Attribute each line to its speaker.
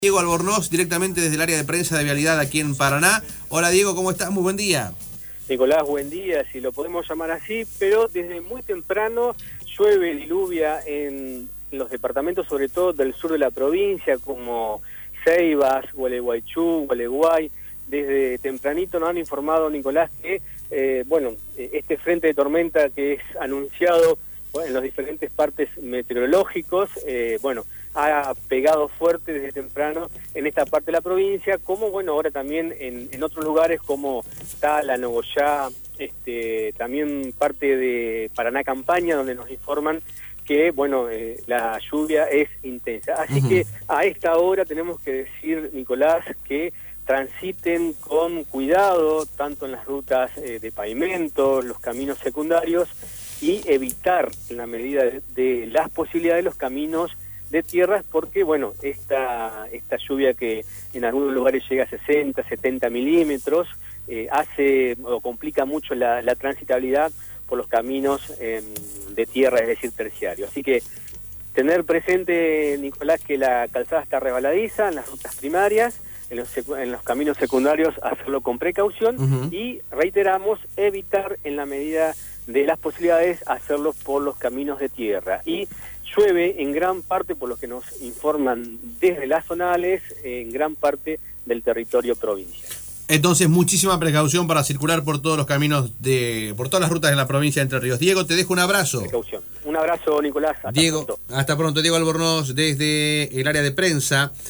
Speaker 1: Diego Albornoz, directamente desde el área de prensa de Vialidad aquí en Paraná. Hola Diego, ¿cómo estás? Muy buen día.
Speaker 2: Nicolás, buen día, si lo podemos llamar así, pero desde muy temprano llueve, diluvia en los departamentos, sobre todo del sur de la provincia, como Ceibas, Gualeguaychú, Gualeguay. Desde tempranito nos han informado, Nicolás, que este frente de tormenta que es anunciado en los diferentes partes meteorológicos, ha pegado fuerte desde temprano en esta parte de la provincia, como ahora también en otros lugares como Tala, Nogoyá, también parte de Paraná Campaña, donde nos informan que la lluvia es intensa. Así que a esta hora tenemos que decir, Nicolás, que transiten con cuidado, tanto en las rutas de pavimento, los caminos secundarios, y evitar, en la medida de las posibilidades, los caminos de tierras, porque esta lluvia que en algunos lugares llega a 60, 70 milímetros, hace o complica mucho la transitabilidad por los caminos de tierra, es decir, terciarios. Así que tener presente, Nicolás, que la calzada está resbaladiza en las rutas primarias, en los caminos secundarios hacerlo con precaución, y reiteramos, evitar en la medida de las posibilidades hacerlo por los caminos de tierra. Y llueve en gran parte, por lo que nos informan desde las zonales, en gran parte del territorio provincial.
Speaker 1: Entonces, muchísima precaución para circular por todos los caminos, por todas las rutas de la provincia de Entre Ríos. Diego, te dejo un abrazo.
Speaker 2: Precaución. Un abrazo, Nicolás. Hasta
Speaker 1: Diego,
Speaker 2: pronto.
Speaker 1: Hasta pronto. Diego Albornoz, desde el área de prensa